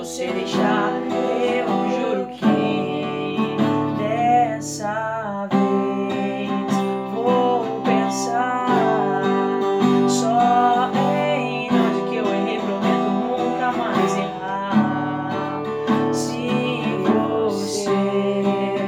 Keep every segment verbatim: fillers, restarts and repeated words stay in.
você deixar. Eu juro que dessa vez vou pensar só em onde que eu errei. Prometo nunca mais errar. Se você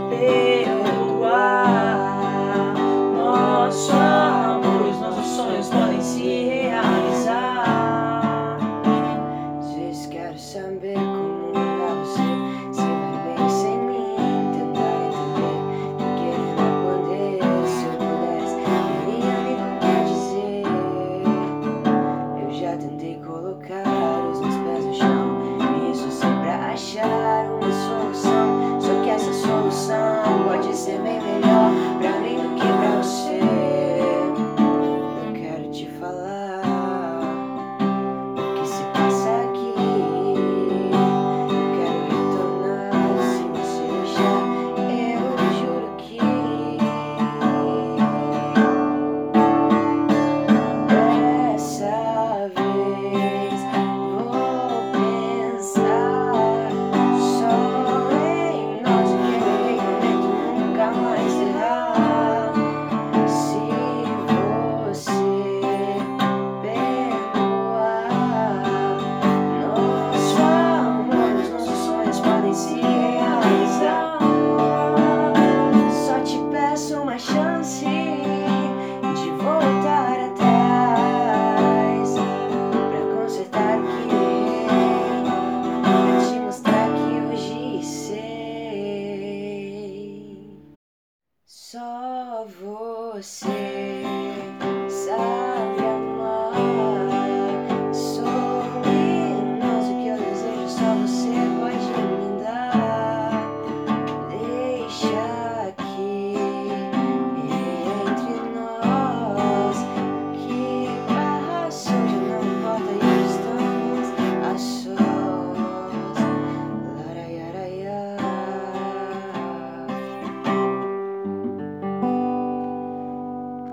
perdoar, nosso amor, os nossos sonhos podem se realizar. Just gotta saber